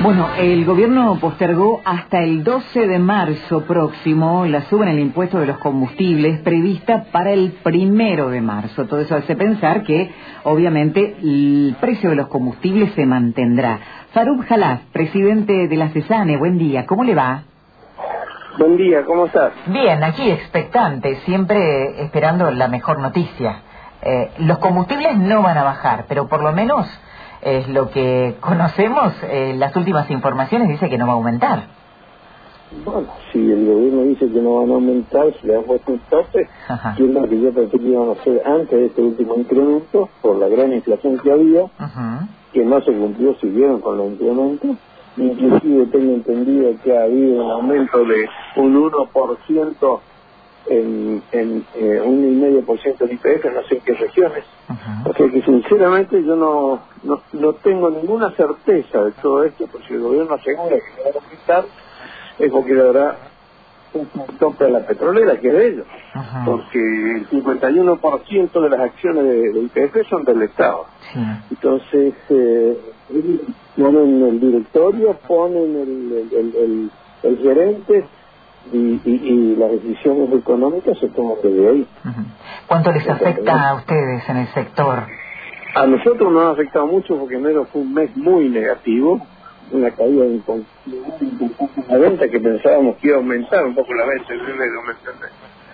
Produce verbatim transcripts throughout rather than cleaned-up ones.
Bueno, el gobierno postergó hasta el doce de marzo próximo la suba en el impuesto de los combustibles prevista para el primero de marzo. Todo eso hace pensar que, obviamente, el precio de los combustibles se mantendrá. Farouk Jalaf, presidente de la CESANE, buen día, ¿cómo le va? Buen día, ¿cómo estás? Bien, aquí expectante, siempre esperando la mejor noticia. Eh, los combustibles no van a bajar, pero por lo menos es lo que conocemos, eh, las últimas informaciones dice que no va a aumentar. Bueno, si el gobierno dice que no van a aumentar, se le han puesto un tope, que es lo que yo pensé que iban a hacer antes de este último incremento, por la gran inflación que había, uh-huh. que no se cumplió, siguieron con los incrementos. Inclusive tengo entendido que ha habido un aumento de un uno por ciento en, en eh, un uno coma cinco por ciento de I P F, no sé en qué regiones. Uh-huh. O sea que sinceramente yo no, no no tengo ninguna certeza de todo esto, porque si el gobierno asegura que no va a aumentar, es porque le dará un tope a la petrolera, que es de ellos. Uh-huh. Porque el cincuenta y uno por ciento de las acciones de, de I P F son del Estado. Sí. Entonces, eh, ponen el directorio, ponen el, el, el, el, el gerente, y, y, y las decisiones económicas se toman desde ahí. Uh-huh. ¿Cuánto les afecta a ustedes en el sector? A nosotros nos ha afectado mucho porque enero fue un mes muy negativo, una caída de la venta que pensábamos que iba a aumentar un poco la venta en enero, ¿me entiendes?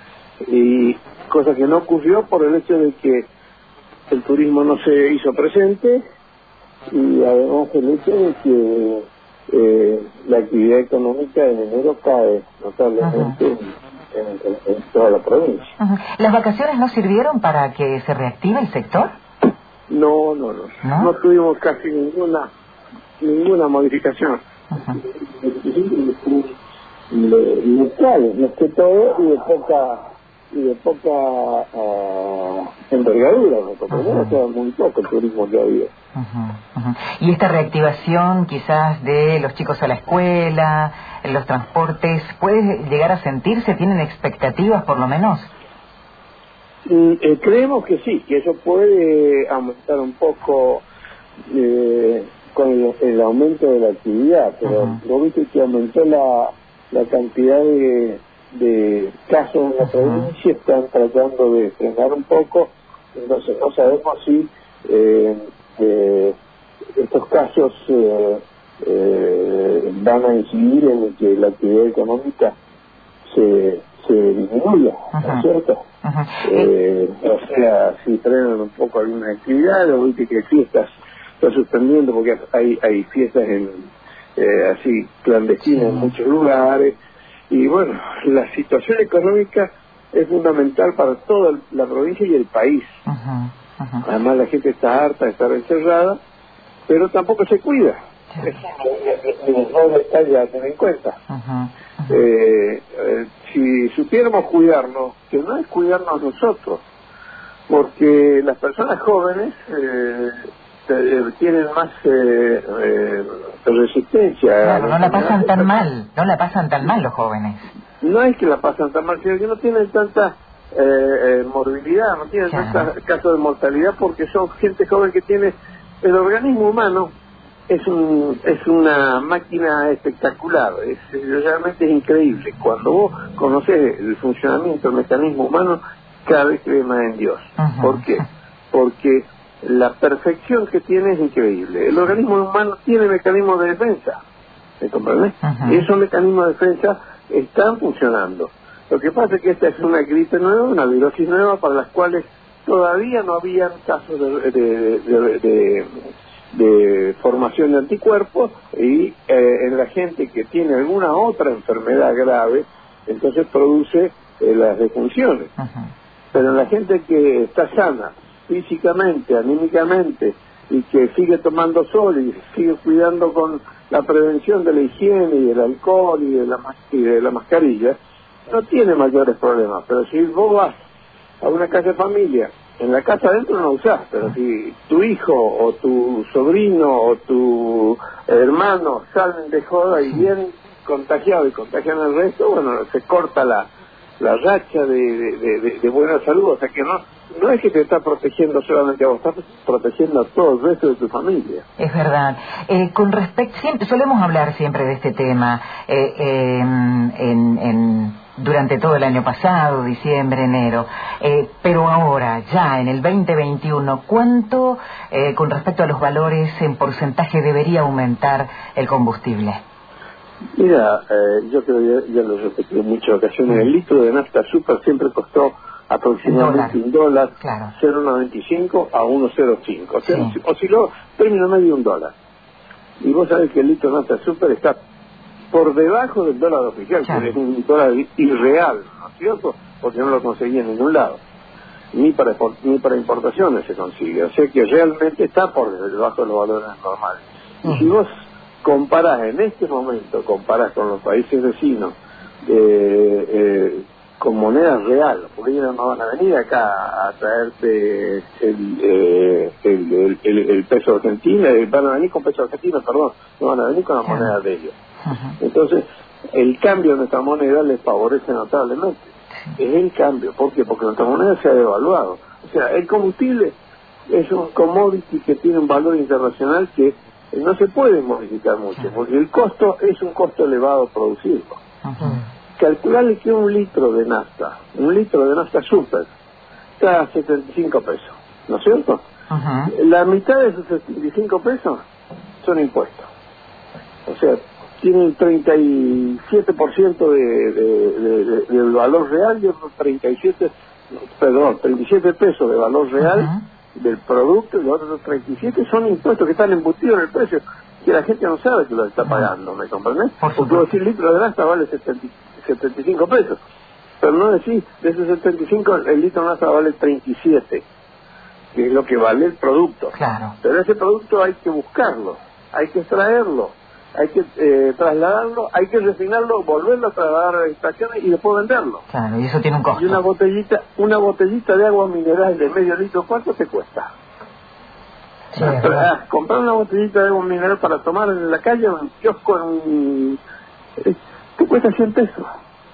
Y cosa que no ocurrió por el hecho de que el turismo no se hizo presente y además el hecho de que eh, la actividad económica en enero cae notablemente uh-huh. en, en, en toda la provincia. Uh-huh. ¿Las vacaciones no sirvieron para que se reactive el sector? No, no, no. No, no tuvimos casi ninguna ninguna modificación. Uh-huh. Locales, más que todo, y de poca y de poca uh, envergadura, porque primero queda muy poco el turismo que había. Uh-huh, uh-huh. Y esta reactivación quizás de los chicos a la escuela, en los transportes, ¿puede llegar a sentirse? ¿Tienen expectativas por lo menos? Mm, eh, creemos que sí, que eso puede aumentar un poco eh, con el, el aumento de la actividad, pero uh-huh. lo viste que aumentó la, la cantidad de, de casos en la uh-huh. provincia, están tratando de frenar un poco, entonces no sabemos si eh, eh, estos casos eh, eh, van a incidir en que la actividad económica se, se disminuya, uh-huh. ¿no es cierto? Uh-huh. Eh, o sea, si frenan un poco alguna actividad, o viste que fiestas está suspendiendo porque hay hay fiestas en eh, así clandestinas sí. en muchos lugares, y bueno, la situación económica es fundamental para toda la provincia y el país. Uh-huh. Uh-huh. Además la gente está harta de estar encerrada, pero tampoco se cuida. Sí. Es un detalle a tener en cuenta. Uh-huh. Uh-huh. Eh, eh, si supiéramos cuidarnos, que no es cuidarnos nosotros, porque las personas jóvenes eh, eh, tienen más eh, eh, resistencia. Claro, no la pasan tan mal, no la pasan tan mal los jóvenes. No es que la pasan tan mal, sino que no tienen tanta eh, eh, morbilidad, no tienen claro. tantos casos de mortalidad, porque son gente joven que tiene el organismo humano. Es un es una máquina espectacular, es, realmente es increíble. Cuando vos conocés el funcionamiento del mecanismo humano, cada vez crees más en Dios. Uh-huh. ¿Por qué? Porque la perfección que tiene es increíble. El organismo humano tiene mecanismos de defensa, ¿me comprendes? Uh-huh. Y esos mecanismos de defensa están funcionando. Lo que pasa es que esta es una gripe nueva, una virosis nueva, para las cuales todavía no habían casos de... de, de, de de formación de anticuerpos, y eh, en la gente que tiene alguna otra enfermedad grave, entonces produce eh, las defunciones. Uh-huh. Pero en la gente que está sana físicamente, anímicamente, y que sigue tomando sol y sigue cuidando con la prevención de la higiene y del alcohol y de la, y de la mascarilla, no tiene mayores problemas. Pero si vos vas a una casa de familia, en la casa adentro no usás, pero si tu hijo o tu sobrino o tu hermano salen de joda y vienen contagiados y contagian al resto, bueno, se corta la la racha de, de, de, de buena salud. O sea que no no es que te está protegiendo solamente a vos, estás protegiendo a todo el resto de tu familia. Es verdad. Eh, con respecto, siempre solemos hablar siempre de este tema eh, eh, en, en durante todo el año pasado, diciembre, enero, eh, pero ahora, ya en el veinte veintiuno, ¿cuánto eh, con respecto a los valores en porcentaje debería aumentar el combustible? Mira, eh, yo creo que ya, ya lo he repetido en muchas ocasiones, el litro de nafta super siempre costó aproximadamente un dólar, claro. cero coma noventa y cinco a uno coma cero cinco, o sea, sí. osciló término medio un dólar. Y vos sabés que el litro de nafta super está por debajo del dólar oficial, claro. que es un dólar irreal, ¿no es cierto? Porque no lo conseguía en ningún lado. Ni para, ni para importaciones se consigue, o sea que realmente está por debajo de los valores normales. Uh-huh. Y si vos comparás en este momento, comparás con los países vecinos, eh, eh, con moneda real, porque ellos no van a venir acá a traerte el, eh, el, el, el, el peso argentino, van a venir con peso argentino, perdón, no van a venir con la claro. moneda de ellos. Uh-huh. Entonces, el cambio de nuestra moneda les favorece notablemente. Es el cambio, ¿por qué? Porque nuestra moneda se ha devaluado. O sea, el combustible es un commodity que tiene un valor internacional que no se puede modificar mucho, porque el costo es un costo elevado producirlo. Uh-huh. Calcularle que un litro de nafta, un litro de nafta super, está a setenta y cinco pesos, ¿no es cierto? Uh-huh. La mitad de esos setenta y cinco pesos son impuestos. O sea, tiene el treinta y siete por ciento de, de, de, de, del valor real y otros treinta y siete, perdón, treinta y siete pesos de valor real uh-huh. del producto, y los otros treinta y siete son impuestos que están embutidos en el precio, que la gente no sabe que lo está pagando, ¿me comprendés? Porque vos decís, litro de nafta vale setenta y cinco pesos, pero no decís, de esos setenta y cinco el litro de nafta vale treinta y siete, que es lo que vale el producto. Claro. Pero ese producto hay que buscarlo, hay que extraerlo, hay que eh, trasladarlo, hay que refinarlo, volverlo a trasladar a las estaciones y después venderlo. Claro, y eso tiene un costo. Y una botellita, una botellita de agua mineral de medio litro, ¿cuánto te cuesta? Sí, ah, comprar una botellita de agua mineral para tomar en la calle, en un kiosco, en un... Eh, te cuesta cien pesos.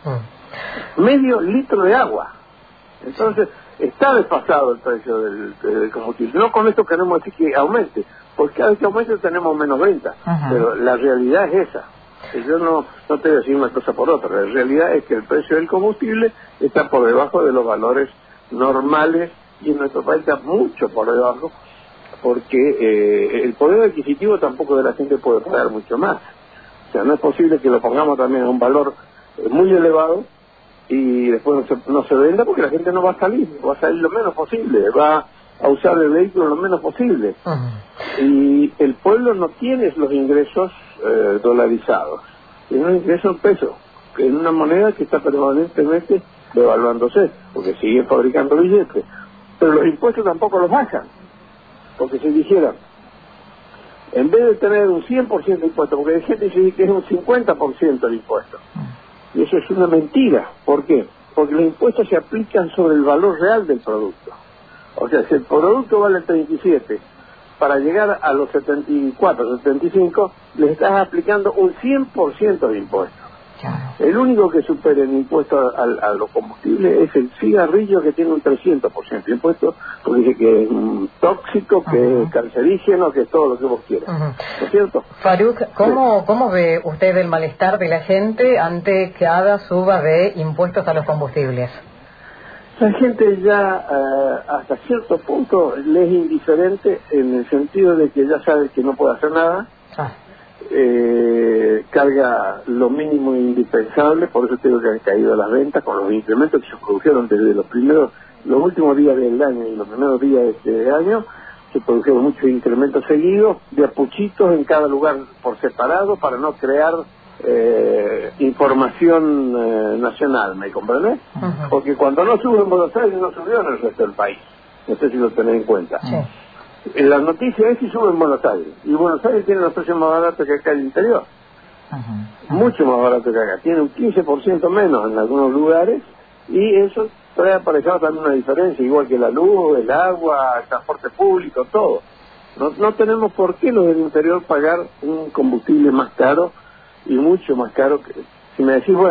Mm. Medio litro de agua. Entonces, está desfasado el precio del, del combustible. No con esto queremos decir que aumente, porque cada vez que aumente tenemos menos ventas. Uh-huh. Pero la realidad es esa. Yo no, no te voy a decir una cosa por otra. La realidad es que el precio del combustible está por debajo de los valores normales y en nuestro país está mucho por debajo, porque eh, el poder adquisitivo tampoco de la gente puede pagar mucho más. O sea, no es posible que lo pongamos también a un valor eh, muy elevado y después no se, no se venda, porque la gente no va a salir, va a salir lo menos posible, va a usar el vehículo lo menos posible. Uh-huh. Y el pueblo no tiene los ingresos eh, dolarizados, tiene un ingreso en pesos, en una moneda que está permanentemente devaluándose, porque sigue fabricando billetes. Pero los impuestos tampoco los bajan, porque si dijeran, en vez de tener un cien por ciento de impuesto, porque hay gente que dice que es un cincuenta por ciento de impuesto, y eso es una mentira. ¿Por qué? Porque los impuestos se aplican sobre el valor real del producto. O sea, si el producto vale treinta y siete, para llegar a los setenta y cuatro, setenta y cinco, le estás aplicando un cien por ciento de impuesto. Claro. El único que supera el impuesto a, a, a los combustibles es el cigarrillo, que tiene un trescientos por ciento de impuesto, porque dice que es un tóxico, que uh-huh. es cancerígeno, que es todo lo que vos quieras. Uh-huh. ¿No es cierto? Faruk, ¿cómo, sí. ¿cómo ve usted el malestar de la gente ante cada suba de impuestos a los combustibles? La gente ya eh, hasta cierto punto le es indiferente, en el sentido de que ya sabe que no puede hacer nada. Ah. Eh, carga lo mínimo indispensable, por eso tengo que han caído las ventas con los incrementos que se produjeron desde los primeros, los últimos días del año y los primeros días de este año. Se produjeron muchos incrementos seguidos, de apuchitos en cada lugar por separado, para no crear eh, información eh, nacional, ¿me comprendés? Uh-huh. Porque cuando no sube en Buenos Aires, no subió en el resto del país. No sé si lo tenés en cuenta. Sí. La noticia es que sube en Buenos Aires, y Buenos Aires tiene los precios más baratos que acá en el interior. Uh-huh. Uh-huh. Mucho más barato que acá. Tiene un quince por ciento menos en algunos lugares, y eso trae aparejado también una diferencia, igual que la luz, el agua, el transporte público, todo. No, no tenemos por qué los del interior pagar un combustible más caro, y mucho más caro. Que, si me decís, bueno,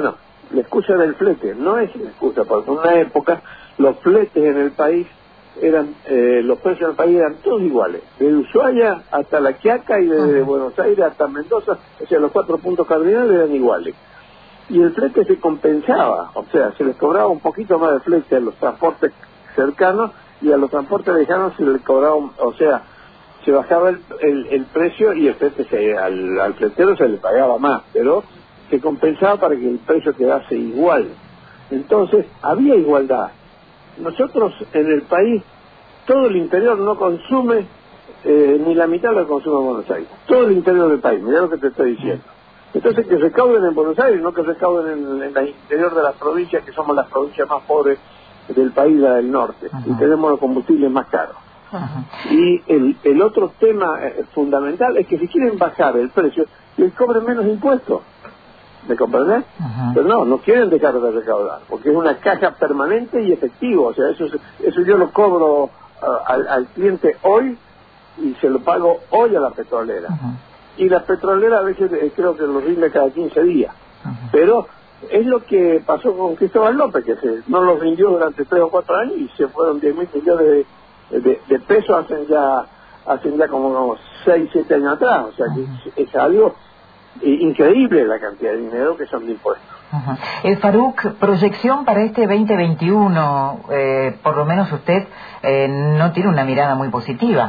la excusa del flete, no es la excusa, porque en una época los fletes en el país eran, eh, los precios en el país eran todos iguales, de Ushuaia hasta La Quiaca y de, de Buenos Aires hasta Mendoza, o sea, los cuatro puntos cardinales eran iguales. Y el flete se compensaba, o sea, se les cobraba un poquito más de flete a los transportes cercanos y a los transportes lejanos se les cobraba, un, o sea, se bajaba el, el, el precio y el flete se, al, al fletero se le pagaba más, pero se compensaba para que el precio quedase igual. Entonces, había igualdad. Nosotros en el país, todo el interior no consume eh, ni la mitad de lo que consume Buenos Aires. Todo el interior del país, mirá lo que te estoy diciendo. Entonces que recauden en Buenos Aires, no que recauden en, en el interior de las provincias, que somos las provincias más pobres del país, la del norte, uh-huh. y tenemos los combustibles más caros. Uh-huh. Y el, el otro tema eh, fundamental es que si quieren bajar el precio, les cobren menos impuestos. ¿Me comprendés? Uh-huh. Pero no, no quieren dejar de recaudar, porque es una caja permanente y efectivo. O sea, eso eso yo lo cobro uh, al, al cliente hoy y se lo pago hoy a la petrolera. Uh-huh. Y la petrolera a veces eh, creo que lo rinde cada quince días. Uh-huh. Pero es lo que pasó con Cristóbal López, que se, no los rindió durante tres o cuatro años y se fueron diez mil millones de, de, de pesos hacen ya, hacen ya como, como seis, siete años atrás. O sea, uh-huh. que es, es algo increíble la cantidad de dinero que son de impuestos. Uh-huh. eh, Faruk, proyección para este veinte veintiuno, eh, por lo menos usted eh, no tiene una mirada muy positiva.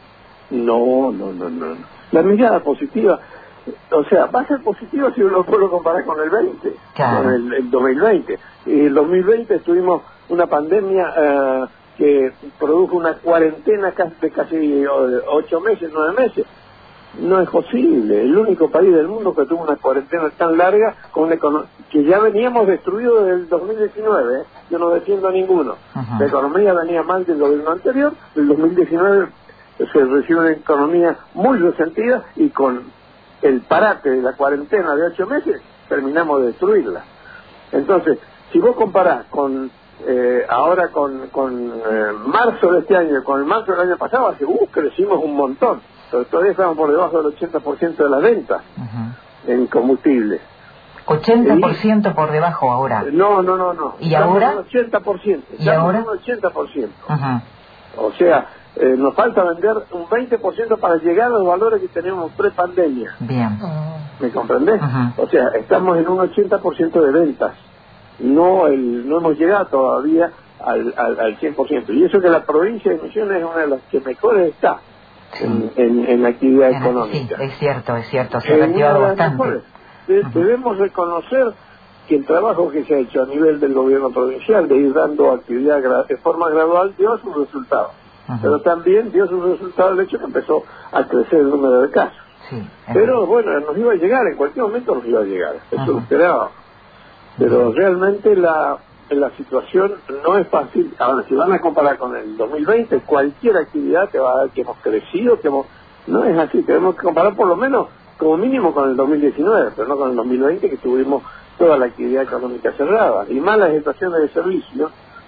No, no, no, no. La mirada positiva, o sea, va a ser positiva si uno lo puedo comparar con el veinte, claro. con el, el dos mil veinte. Y el dos mil veinte tuvimos una pandemia uh, que produjo una cuarentena de casi ocho meses, nueve meses. No es posible. El único país del mundo que tuvo una cuarentena tan larga, con una econo- que ya veníamos destruidos desde el dos mil diecinueve, ¿eh? Yo no defiendo a ninguno. Uh-huh. La economía venía mal del gobierno anterior, el dos mil diecinueve se recibe una economía muy resentida y con el parate de la cuarentena de ocho meses terminamos de destruirla. Entonces, si vos comparás con eh, ahora con, con eh, marzo de este año, con el marzo del año pasado, hace, uh, crecimos un montón. Pero todavía estamos por debajo del ochenta por ciento de las ventas uh-huh. en combustibles. ochenta por ciento y, por debajo ahora. No, no, no, no. ¿Y ahora? Un ochenta por ciento. ¿Y ahora? Un ochenta por ciento. Uh-huh. O sea, eh, nos falta vender un veinte por ciento para llegar a los valores que tenemos pre-pandemia. Bien. ¿Me comprendés? Uh-huh. O sea, estamos en un ochenta por ciento de ventas. No el no hemos llegado todavía al, al, al cien por ciento. Y eso que la provincia de Misiones es una de las que mejores está. Sí. En, en, en la actividad en, económica. Sí, es cierto, es cierto, se ha reactivado bastante. De, uh-huh. Debemos reconocer que el trabajo que se ha hecho a nivel del gobierno provincial de ir dando actividad gra- de forma gradual dio sus resultados. Uh-huh. Pero también dio sus resultados el hecho que empezó a crecer el número de casos. Sí, pero bueno, nos iba a llegar, en cualquier momento nos iba a llegar, eso uh-huh. lo esperaba. Pero uh-huh. realmente la... la situación no es fácil. Ahora, si van a comparar con el dos mil veinte, cualquier actividad te va a dar que hemos crecido, que hemos... No es así, tenemos que comparar por lo menos, como mínimo, con el dos mil diecinueve, pero no con el dos mil veinte, que tuvimos toda la actividad económica cerrada. Y más las estaciones de servicio,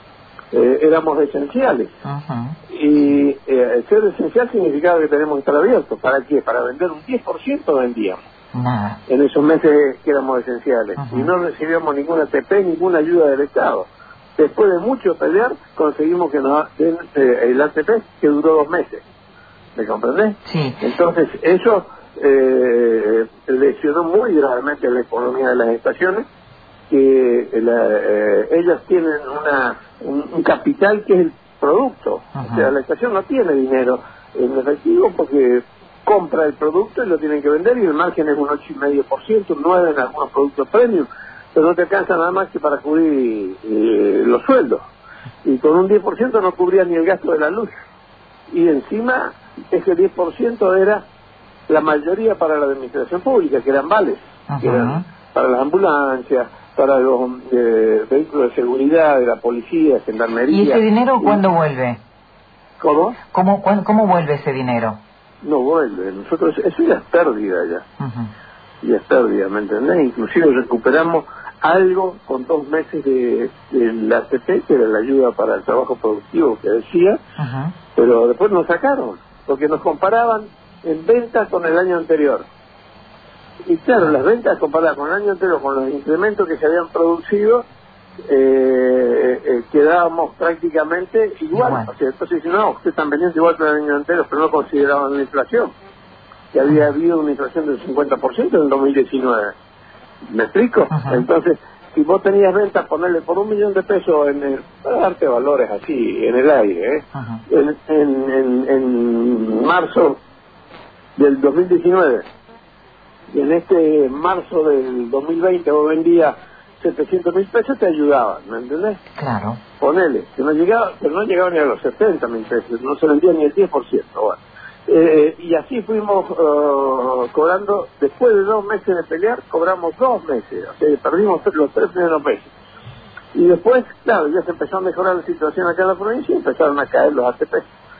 eh, éramos esenciales. Uh-huh. Y eh, ser esencial significaba que tenemos que estar abiertos. ¿Para qué? Para vender un diez por ciento vendíamos. Nada. En esos meses que éramos esenciales. Uh-huh. Y no recibíamos ninguna A T P, ninguna ayuda del Estado. Después de mucho pelear, conseguimos que nos den eh, el A T P, que duró dos meses. ¿Me comprendés? Sí. Entonces, eso eh, lesionó muy gravemente la economía de las estaciones, que la, eh, ellas tienen una un, un capital que es el producto. Uh-huh. O sea, la estación no tiene dinero en efectivo porque compra el producto y lo tienen que vender, y el margen es un ocho coma cinco por ciento, un nueve por ciento en algunos productos premium, pero no te alcanza nada más que para cubrir eh, los sueldos, y con un diez por ciento no cubría ni el gasto de la luz, y encima ese diez por ciento era la mayoría para la administración pública, que eran vales, uh-huh. que eran para las ambulancias, para los eh, vehículos de seguridad, de la policía, gendarmería. ¿Y ese dinero cuándo vuelve? ¿Cómo? ¿Cómo, cuándo, cómo vuelve ese dinero? No vuelve, nosotros, eso ya es pérdida ya, uh-huh. ya es pérdida, ¿me entendés? Inclusive recuperamos algo con dos meses de, de la A T P, que era la ayuda para el trabajo productivo que decía, uh-huh. pero después nos sacaron, porque nos comparaban en ventas con el año anterior. Y claro, las ventas comparadas con el año anterior, con los incrementos que se habían producido, eh, eh, quedábamos prácticamente igual. igual. O sea, entonces dicen, no, ustedes están vendiendo igual que el año anterior, pero no consideraban la inflación, que había habido una inflación del cincuenta por ciento en el dos mil diecinueve. ¿Me explico? Ajá. Entonces, si vos tenías ventas, ponerle por un millón de pesos, en el, para darte valores así, en el aire, ¿eh? en, en, en, en marzo del dos mil diecinueve, y en este marzo del dos mil veinte vos vendías setecientos mil pesos, te ayudaban, ¿me entendés? Claro. Ponele, que no llegaba, pero no llegaba ni a los setenta mil pesos, no se vendía ni el diez por ciento. Bueno. Eh, y así fuimos uh, cobrando, después de dos meses de pelear, cobramos dos meses, o sea, perdimos los tres primeros meses. Y después, claro, ya se empezó a mejorar la situación acá en la provincia y empezaron a caer los A T P.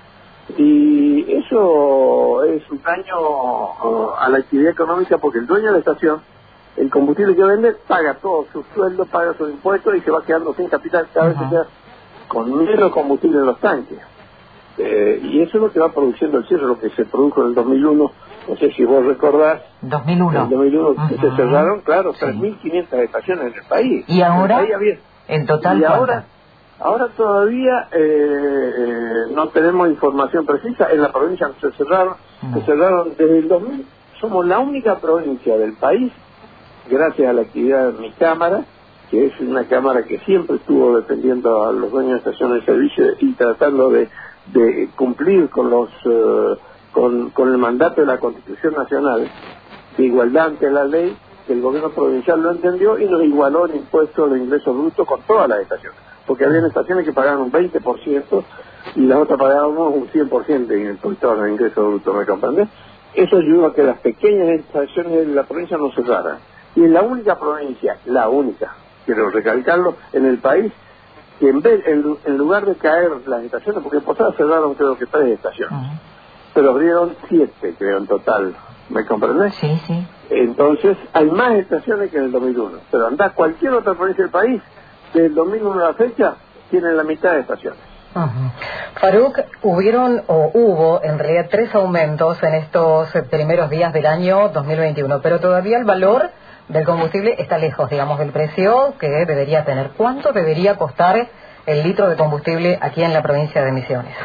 Y eso es un daño uh, a la actividad económica, porque el dueño de la estación, el combustible que vende, paga todo su sueldo, paga sus impuestos y se va quedando sin capital, cada vez se queda con menos combustible en los tanques. Eh, y eso es lo que va produciendo el cierre, lo que se produjo en el dos mil uno, no sé si vos recordás. dos mil uno. En el dos mil uno uh-huh. que se cerraron, claro, sí. tres mil quinientas estaciones en el país. ¿Y ahora? En, el país había... ¿En total y cuántas? ahora, ahora todavía eh, eh, no tenemos información precisa. En la provincia se cerraron, uh-huh. se cerraron desde el dos mil. Somos la única provincia del país, gracias a la actividad de mi cámara, que es una cámara que siempre estuvo defendiendo a los dueños de estaciones de servicio y tratando de de cumplir con los uh, con, con el mandato de la Constitución Nacional de igualdad ante la ley, que el gobierno provincial lo entendió y nos igualó el impuesto de ingresos brutos con todas las estaciones, porque había estaciones que pagaban un veinte por ciento y las otras pagábamos un cien por ciento en el impuesto de ingresos brutos, ¿me comprendés? Eso ayudó a que las pequeñas estaciones de la provincia no cerraran, y es la única provincia, la única, quiero recalcarlo, en el país, que en vez en, en lugar de caer las estaciones, porque en Posada cerraron creo que tres estaciones, uh-huh. pero abrieron siete, creo, en total, ¿me comprendés? Sí, sí. Entonces, hay más estaciones que en el dos mil uno, pero andá cualquier otra provincia del país, desde el dos mil uno a la fecha, tienen la mitad de estaciones. Uh-huh. Faruk, hubieron o hubo en realidad tres aumentos en estos primeros días del año dos mil veintiuno, pero todavía el valor del combustible está lejos, digamos, del precio que debería tener. ¿Cuánto debería costar el litro de combustible aquí en la provincia de Misiones?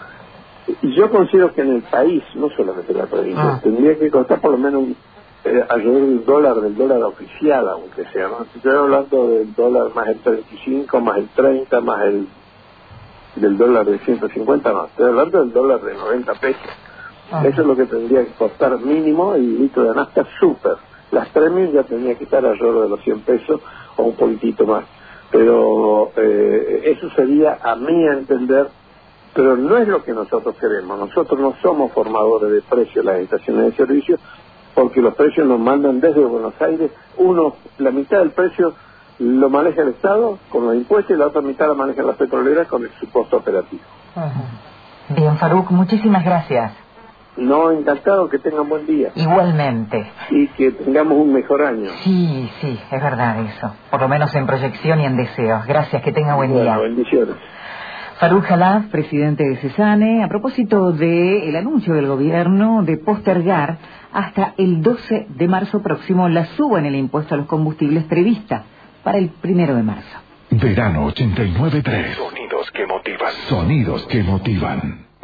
Yo considero que en el país, no solamente en la provincia, ah. tendría que costar por lo menos un, eh, alrededor del dólar, del dólar oficial, aunque sea, ¿no? Estoy hablando del dólar más el treinta y cinco, más el treinta, más el del dólar de ciento cincuenta, no, estoy hablando del dólar de noventa pesos. Ah. Eso es lo que tendría que costar mínimo el litro de nafta súper. Las premium ya tendría que estar alrededor de los cien pesos o un poquitito más. Pero eh, eso sería, a mi entender, pero no es lo que nosotros queremos. Nosotros no somos formadores de precios en las estaciones de servicio, porque los precios nos mandan desde Buenos Aires. Uno, la mitad del precio lo maneja el Estado con los impuestos y la otra mitad la maneja las petroleras con el, su costo operativo. Uh-huh. Bien, Faruk, muchísimas gracias. No, encantado, que tengan buen día. Igualmente. Y que tengamos un mejor año. Sí, sí, es verdad eso. Por lo menos en proyección y en deseos. Gracias, que tenga buen bueno, día. Bendiciones. Faruk Khalaf, presidente de Cesane, a propósito del anuncio del gobierno de postergar hasta el doce de marzo próximo la suba en el impuesto a los combustibles prevista para el primero de marzo. Verano ochenta y nueve punto tres. Sonidos que motivan. Sonidos que motivan.